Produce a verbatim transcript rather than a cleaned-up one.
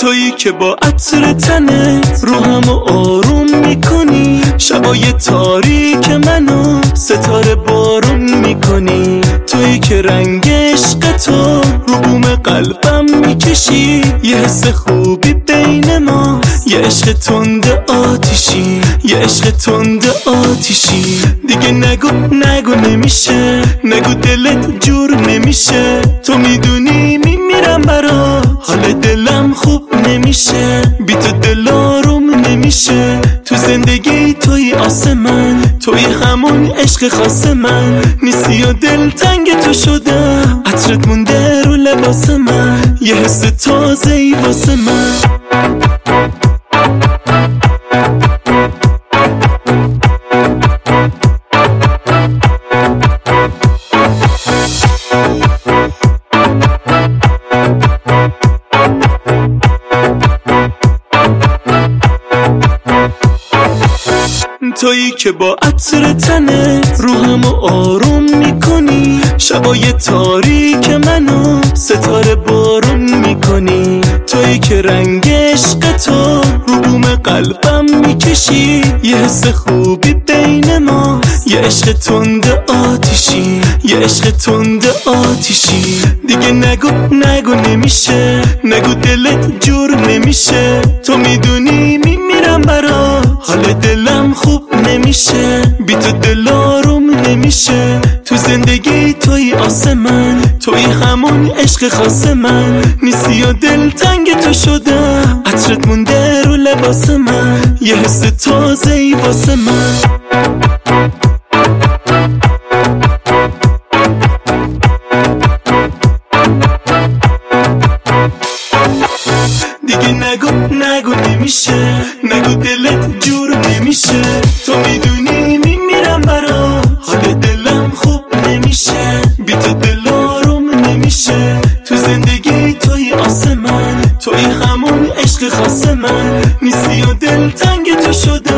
تویی که با عطر تنت روحمو آروم میکنی، شبای تاریک منو ستاره بارون میکنی. تویی که رنگ عشق تو رو بوم قلبم میکشی، یه حس خوبی بین ما، یه عشق تند آتیشی، یه عشق تند آتیشی. دیگه نگو نگو نمیشه، نگو دلت جور نمیشه. تو میدونی میمیرم برات، حال دلم خوب نمیشه، بی تو دل آروم نمیشه. تو زندگی توی آسمان، توی همون عشق خاص من نیستی و دل تنگ تو شدم. عطرت مونده رو لباس من، یه حس تازه ای واسه من. تویی که با عطر تنت روحمو آروم میکنی، شبای تاریک منو ستاره بارون میکنی. تویی که رنگ عشق تو رو بوم قلبم میکشی، یه حس خوبی بین ما، یه عشق تند آتیشی، یه عشق تند آتیشی. دیگه نگو نگو نمیشه، نگو دلت جور نمیشه. تو میدونی میمیرم برات، حال دلم خوب نمیشه، بی تو دل آروم نمیشه. تو زندگی توی آسمان، توی همون عشق خاص من نیستی و دل تنگ تو شدم. عطرت مونده رو لباس من، یه حس تازه ای واسه من. دیگه نگو نگو نمیشه، نگو دلت جور نمیشه. تو میدونی میمیرم برات، حال دلم خوب نمیشه، بی تو دل آروم نمیشه. تو زندگی توی آسمان، توی همون عشق خاص من نیستی و دل تنگ تو شده.